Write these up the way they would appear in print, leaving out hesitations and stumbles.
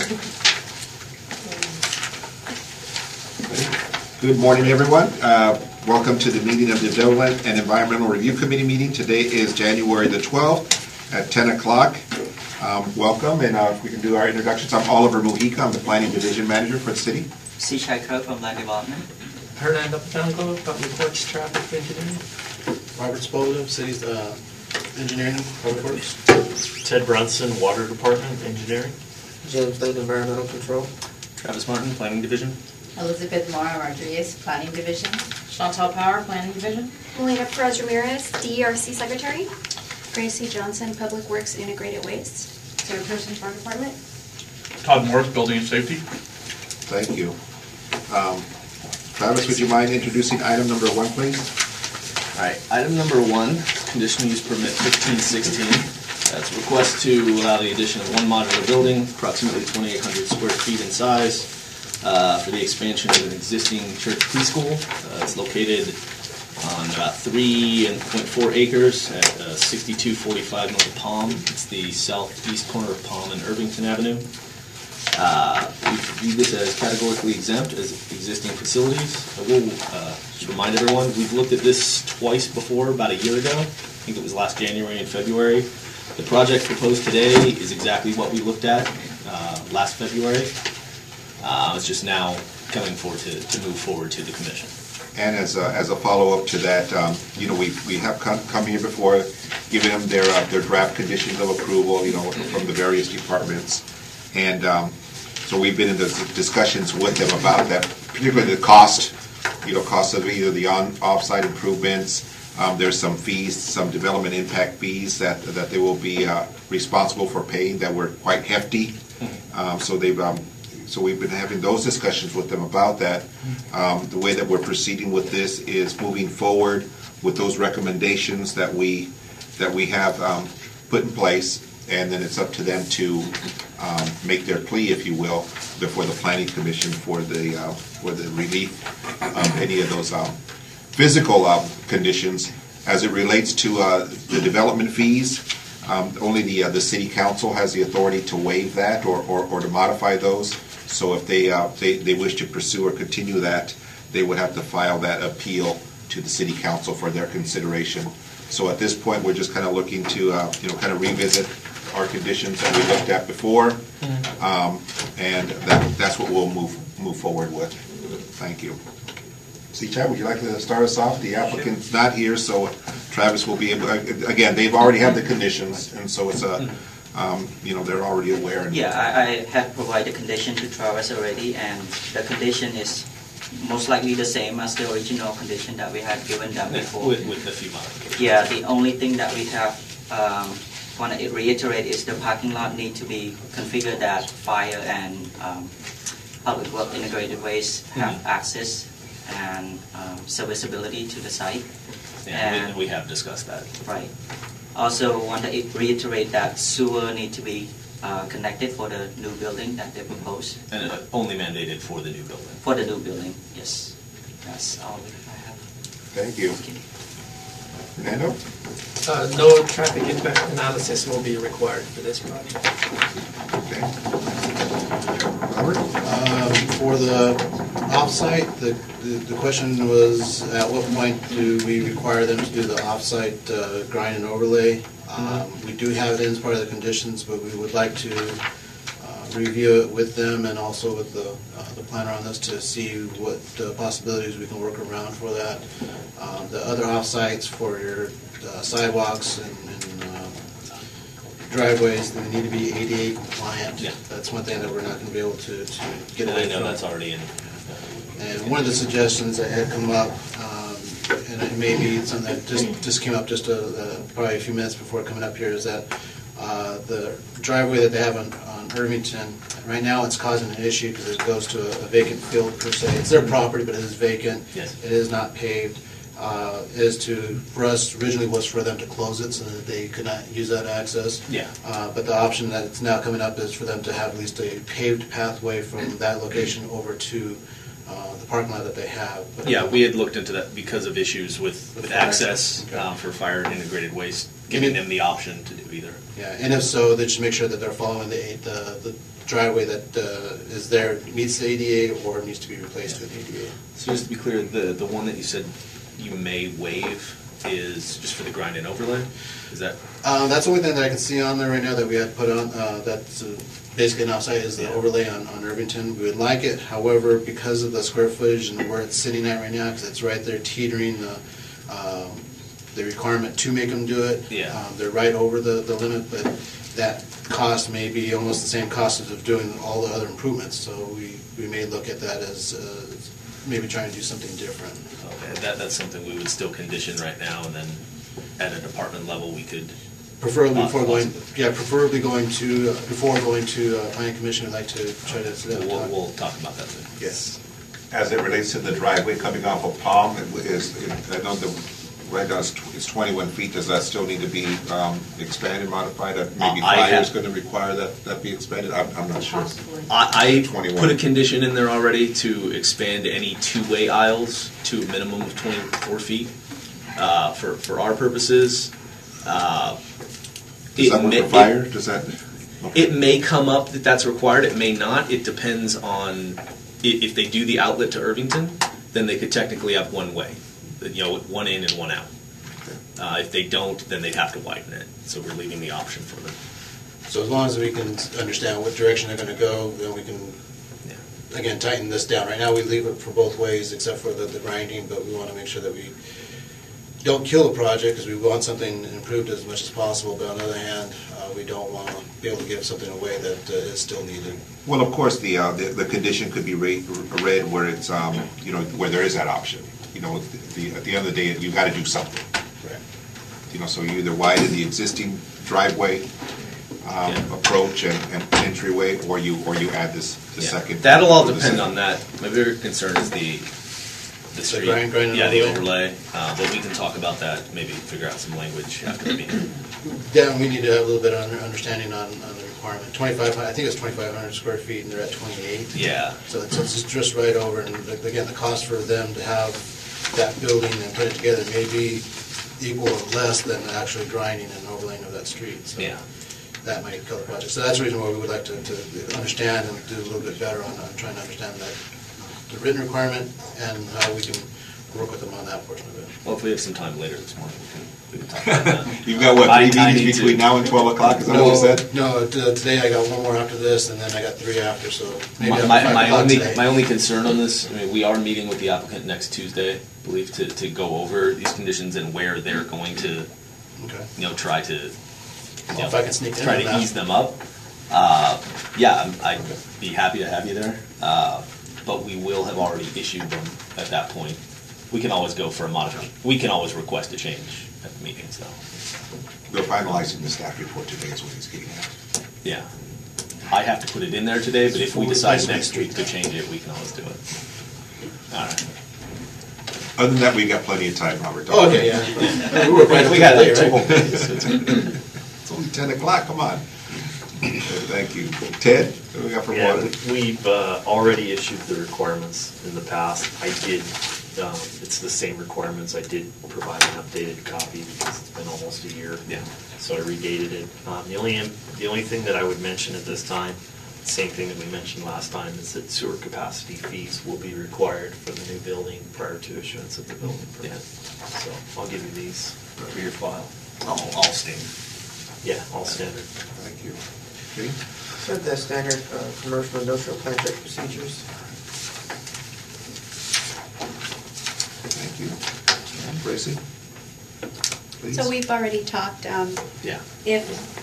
Good morning, everyone. Welcome to the meeting of the Development and Environmental Review Committee meeting. Today is January the 12th at 10 o'clock. Welcome, and if we can do our introductions. I'm Oliver Mujica. I'm the Planning Division Manager for the city. Sichai Kirk from Land Development. Hernando Patango, Public Works, Traffic Engineering. Robert Spoda, City's Engineering, Public Works. Ted Brunson, Water Department, Engineering. James Lane, Environmental Control. Travis Martin, Planning Division. Elizabeth Mora Rodriguez, Planning Division. Chantal Power, Planning Division. Melina Perez Ramirez, DERC Secretary. Gracie Johnson, Public Works Integrated Waste. Chairperson, Fire Department. Todd Morris, Building and Safety. Thank you. Travis, would you mind introducing item number 1, please? All right, item number 1, conditional use permit 1516. That's a request to allow the addition of one modular building, approximately 2,800 square feet in size, for the expansion of an existing church preschool. It's located on about 3.4 acres at 6245 North Palm. It's the southeast corner of Palm and Irvington Avenue. We view this as categorically exempt as existing facilities. I will just remind everyone, we've looked at this twice before, about a year ago. I think it was last January and February. The project proposed today is exactly what we looked at last February. It's just now coming forward to move forward to the commission. And as a follow-up to that, we have come here before, giving them their draft conditions of approval, from the various departments. And so we've been in the discussions with them about that, particularly the cost of either the off-site improvements. There's some fees, some development impact fees that they will be responsible for paying that were quite hefty. So we've been having those discussions with them about that. The way that we're proceeding with this is moving forward with those recommendations that we have put in place, and then it's up to them to make their plea, if you will, before the Planning Commission for the relief of any of those physical conditions. As it relates to the development fees, only the City Council has the authority to waive that or to modify those. So if they wish to pursue or continue that, they would have to file that appeal to the City Council for their consideration. So at this point, we're just kind of looking to kind of revisit our conditions that we looked at before, and that's what we'll move forward with. Thank you. Chad, would you like to start us off? The applicant's not here, so Travis will be able. Again, they've already had the conditions, and so it's they're already aware. Yeah, I have provided the condition to Travis already, and the condition is most likely the same as the original condition that we had given them before. With a few modifications. Yeah, the only thing that we have want to reiterate is the parking lot need to be configured that fire and public work integrated waste have access and serviceability to the site. Yeah, and we have discussed that. Right. Also want to reiterate that sewer need to be connected for the new building that they propose. And only mandated for the new building. For the new building, yes. That's all I have. Thank you. Fernando? No traffic impact analysis will be required for this project. Okay. Robert? For the off-site, the question was, at what point do we require them to do the off-site grind and overlay? We do have it in as part of the conditions, but we would like to review it with them and also with the planner on this to see what possibilities we can work around for that. The other off-sites for your sidewalks and driveways, they need to be ADA compliant. Yeah. That's one thing that we're not going to be able to get away from. I know that's already in. And one of the suggestions that had come up, and it may be something that just came up just probably a few minutes before coming up here, is that the driveway that they have on Irvington, right now it's causing an issue because it goes to a vacant field per se. It's their property, but it is vacant. Yes. It is not paved. For us, originally was for them to close it so that they could not use that access. Yeah. But the option that's now coming up is for them to have at least a paved pathway from that location over to the parking lot that they have. But yeah, we had looked into that because of issues with access for fire and integrated waste, giving them the option to do either. Yeah, and if so, they should make sure that they're following the driveway that is there meets the ADA or needs to be replaced with ADA. So just to be clear, the one that you said you may waive is just for the grind and overlay? Is that? That's the only thing that I can see on there right now that we had put on, that's basically an offsite is the overlay on Irvington. We would like it, however, because of the square footage and where it's sitting at right now, because it's right there teetering the requirement to make them do it. Yeah. They're right over the limit, but that cost may be almost the same cost as of doing all the other improvements. So we may look at that as maybe trying to do something different. Okay, that's something we would still condition right now, and then at a department level, we could. Preferably before going to planning commission, I'd like to try to sit down. We'll talk about that then. Yes. As it relates to the driveway coming off of Palm, I know right now it's 21 feet. Does that still need to be expanded, modified? Maybe fire is going to require that be expanded? I'm not sure. Possibly. I 21. put a condition in there already to expand any two-way aisles to a minimum of 24 feet for our purposes. Does that work for fire? Does that? Okay. It may come up that that's required. It may not. It depends on if they do the outlet to Irvington, then they could technically have one way, one in and one out. Okay. If they don't, then they'd have to widen it. So we're leaving the option for them. So as long as we can understand what direction they're going to go, then we can, again, tighten this down. Right now, we leave it for both ways except for the grinding, but we want to make sure that we don't kill the project because we want something improved as much as possible. But on the other hand, we don't want to be able to give something away that is still needed. Well, of course, the condition could be read where it's where there is that option. At the end of the day, you've got to do something. Right. So you either widen the existing driveway approach and entryway, or you add the second. That'll all depend on that. My bigger concern is the street. Grind the overlay. But we can talk about that. Maybe figure out some language after the meeting. Yeah, we need to have a little bit of understanding on the requirement. 2,500, I think it's 2,500 square feet, and they're at 28. Yeah. So it's just right over, and again, the cost for them to have that building and put it together may be equal or less than actually grinding and overlaying of that street. So Yeah. that might kill the project. So that's the reason why we would like to understand and do a little bit better on trying to understand that the written requirement and how we can work with them on that portion of it. Well, if we have some time later this morning, we can talk about that. You've got, what, 3 meetings between now and 12 o'clock? Is that what you said? No, today I got one more after this, and then I got 3 after, so maybe after 5 My o'clock today. only concern on this, we are meeting with the applicant next Tuesday, I believe, to go over these conditions and where they're going to, try to, If I can sneak in try on to that. ease them up. I'd be happy to have you there, but we will have already issued them at that point. We can always go for a modification. We can always request a change at the meetings, though. They're finalizing the staff report today is what he's getting at. Yeah. I have to put it in there today, but if we decide next week to change it, we can always do it. All right. Other than that, we've got plenty of time, Robert. Oh, okay, yeah. We were right We got like today, 2 whole right? days. It's only 10 o'clock, come on. Thank you. Ted, what do we got for water? We've already issued the requirements in the past. I did, it's the same requirements. I did provide an updated copy because it's been almost a year. Yeah. So I redated it. The only thing that I would mention at this time, same thing that we mentioned last time, is that sewer capacity fees will be required for the new building prior to issuance of the building permit. So I'll give you these for your file. All standard. Yeah, all standard. Thank you. Okay. Set the standard commercial industrial plan check procedures. Thank you. And Gracie? Please. So we've already talked, Yeah. if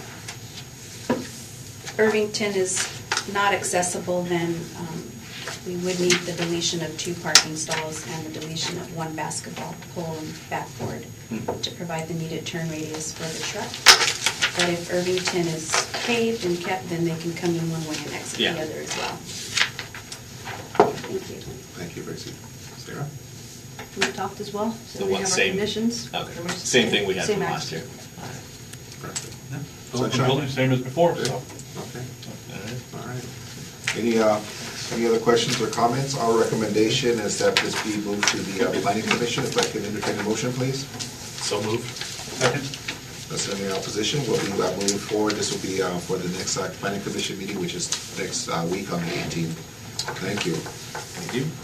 Irvington is not accessible, then we would need the deletion of 2 parking stalls and the deletion of 1 basketball pole and backboard to provide the needed turn radius for the truck. But if Irvington is paved and kept, then they can come in one way and exit the other as well. Thank you. Thank you, Gracie. Sarah? We talked as well, The so we what, have our same- conditions. Okay. Same thing we had Same from action. last year. Perfect. Building, building, same as before, so. Okay. All right. Any other questions or comments? Our recommendation is that this be moved to the planning commission. If I can entertain a motion, please. So moved. Second. Unless there's any opposition, we'll be moving forward. This will be for the next planning commission meeting, which is next week on the 18th. Thank you. Thank you.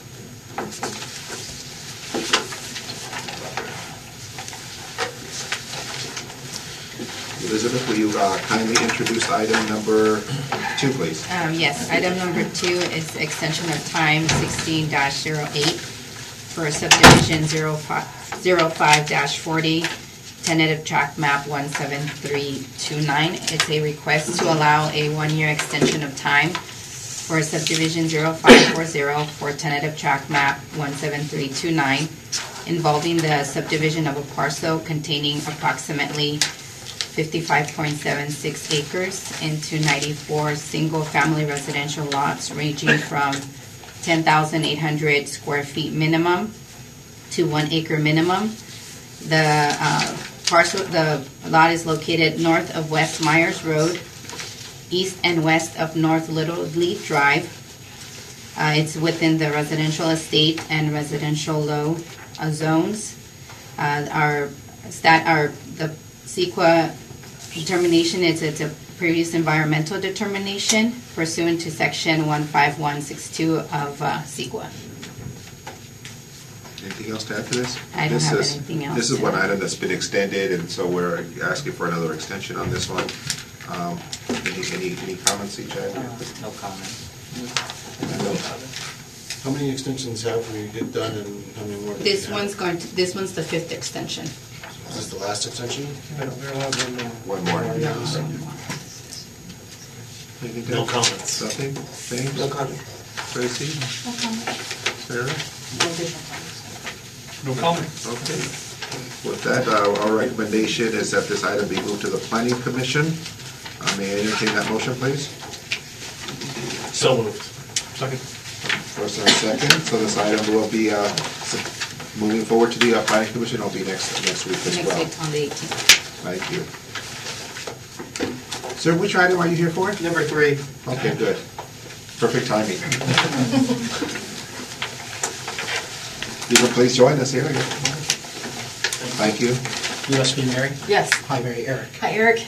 Elizabeth, will you kindly introduce item number 2, please? Yes, item number 2 is extension of time 16-08 for subdivision 05-40, tentative tract map 17329. It's a request to allow a 1-year extension of time for subdivision 0540 for tentative tract map 17329, involving the subdivision of a parcel containing approximately 55.76 acres into 94 single-family residential lots ranging from 10,800 square feet minimum to 1 acre minimum. The lot is located north of West Myers Road, east and west of North Little Leaf Drive. It's within the residential estate and residential low zones. The CEQA determination is it's a previous environmental determination pursuant to section 15162 of CEQA. Anything else to add to this? I don't have anything else This is to one add. item that's been extended, and so we're asking for another extension on this one. Any comments, each other? No comment. How many extensions have we done and how many more? do we This have? one's the 5th extension. Is this the last extension? We're allowed one more. One more. No. Anything No else? comments. Nothing? James? No comment. Tracy? Sarah? No comment. Okay. With that, our recommendation is that this item be moved to the planning commission. May I entertain that motion, please? So moved. Second. First and second, so this item will be moving forward to the planning commission. It'll be next week as Next well. week on the 18th. Thank you. Sir, which item are you here for? Number 3. Okay, good. Perfect timing. You can please join us here. Thank you. You must be Mary? Yes. Hi, Mary. Eric. Hi, Eric.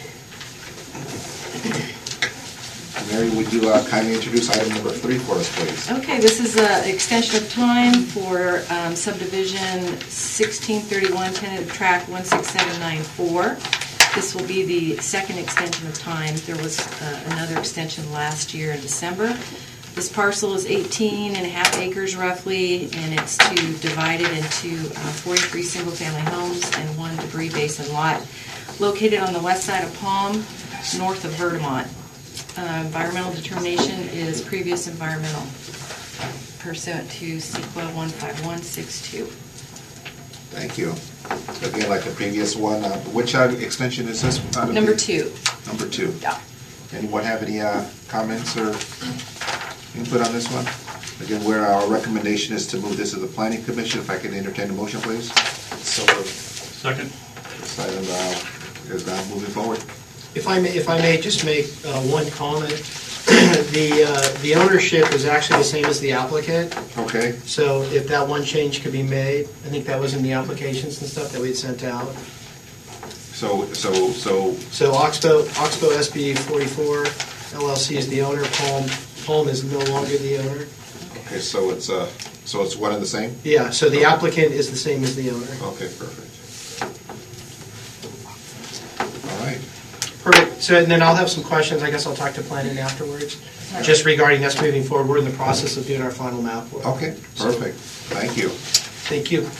Mary, would you kindly introduce item number 3 for us, please? Okay, this is an extension of time for subdivision 1631, tentative tract 16794. This will be the second extension of time. There was another extension last year in December. This parcel is 18 and a half acres roughly, and it's to divide it into 43 single-family homes and 1 debris basin lot located on the west side of Palm, north of Verdamont. Environmental determination is previous environmental pursuant to CEQA 15162. Thank you. Again, like the previous one, which extension is this? Number 2. Number 2. Yeah. Anyone have any comments or input on this one? Again, where our recommendation is to move this to the planning commission. If I can entertain a motion, please. So moved. Second. This item is now moving forward. If I may just make one comment. The ownership is actually the same as the applicant, Okay. so if that one change could be made, I think that was in the applications and stuff that we had sent out. So So Oxbow SB 44 LLC is the owner, Palm is no longer the owner. okay, so it's one and the same? Yeah, so the applicant is the same as the owner. Okay, perfect. All right. Perfect, so and then I'll have some questions, I guess I'll talk to planning afterwards, just regarding us moving forward. We're in the process of doing our final map work. Okay, perfect. Thank you. Thank you.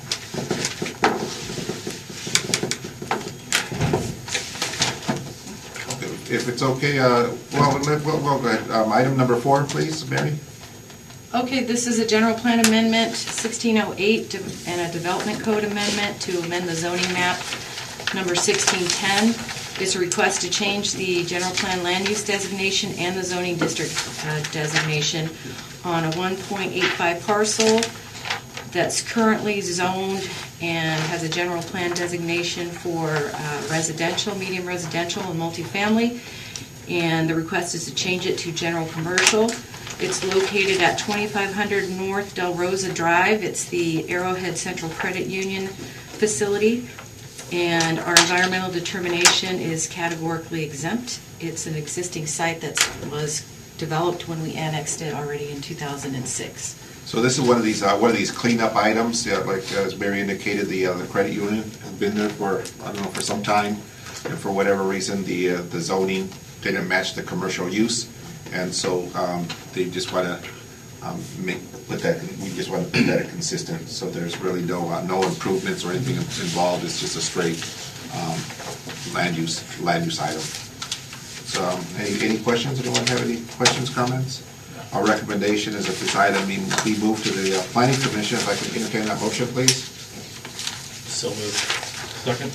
If it's okay, we'll go ahead. Item number 4, please, Mary. Okay, this is a general plan amendment, 1608, and a development code amendment to amend the zoning map, number 1610. It's a request to change the general plan land use designation and the zoning district designation on a 1.85 parcel that's currently zoned and has a general plan designation for residential, medium residential, and multifamily. And the request is to change it to general commercial. It's located at 2500 North Del Rosa Drive. It's the Arrowhead Central Credit Union facility. And our environmental determination is categorically exempt. It's an existing site that was developed when we annexed it already in 2006. So this is one of these cleanup items, like as Mary indicated, the credit union has been there for, I don't know, for some time, and for whatever reason, the zoning didn't match the commercial use, and so they just want to we just want to put that consistent, so there's really no improvements or anything involved. It's just a straight land use item. So, any questions? Anyone have any questions, comments? Our recommendation is that this item be moved to the Planning Commission. If I can entertain that motion, please. So moved. Second?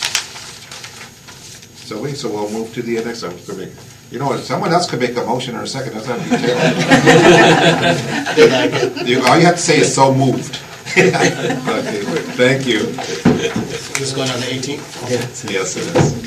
So we'll move to the next item. You know what? Someone else could make a motion or a second. That's not detailed. All you have to say is "so moved." Okay. Thank you. This is going on the 18th? Yes, it is.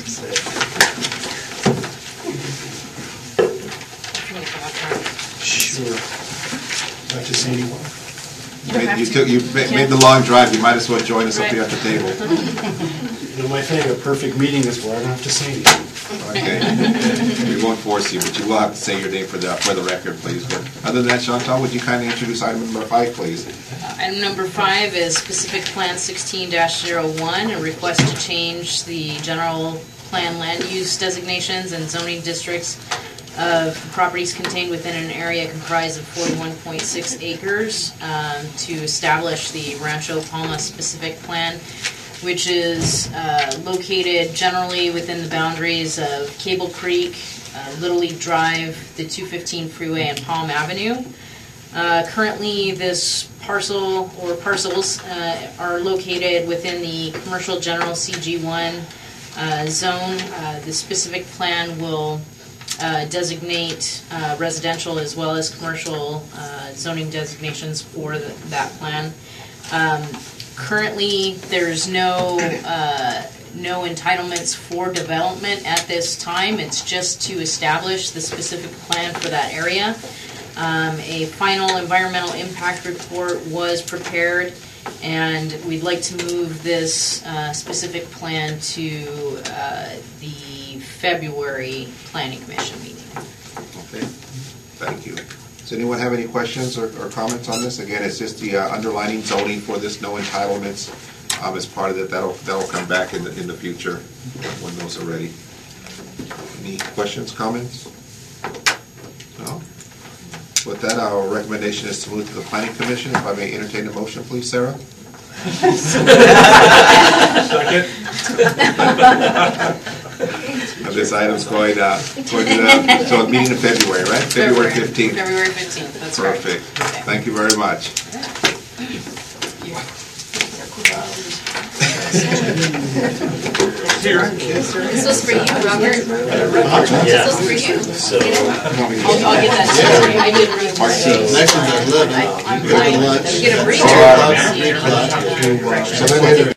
Sure. Not to say anyone. You made the long drive. You might as well join us up here at the table. You know, my thing, a perfect meeting is where I don't have to say anything. Okay. We won't force you, but you will have to say your name for the record, please. But other than that, Chantal, would you kindly introduce item number 5, please? Item number 5 is Specific Plan 16-01, a request to change the general plan land use designations and zoning districts of properties contained within an area comprised of 41.6 acres to establish the Rancho Palma Specific Plan, which is located generally within the boundaries of Cable Creek, Little League Drive, the 215 Freeway, and Palm Avenue. Currently, this parcel or parcels are located within the Commercial General CG1 zone. The specific plan will designate residential as well as commercial zoning designations for that plan. Currently, there's no entitlements for development at this time. It's just to establish the specific plan for that area. A final environmental impact report was prepared, and we'd like to move this specific plan to the February Planning Commission meeting. Okay, thank you. Does anyone have any questions or comments on this? Again, it's just the underlining zoning for this, no entitlements. As part of that, that'll come back in the future when those are ready. Any questions, comments? No? With that, our recommendation is to move to the Planning Commission. If I may entertain a motion, please, Sarah. Second? This item's going to a meeting in February, right? February 15th. February 15th, that's perfect. Okay. Thank you very much. This was for you, Robert. Yeah. This was for you. So, I'll get that to you. I did read Martine. Next one's at 11. I'm Go to fine. lunch. Get a break. 3 o'clock. So then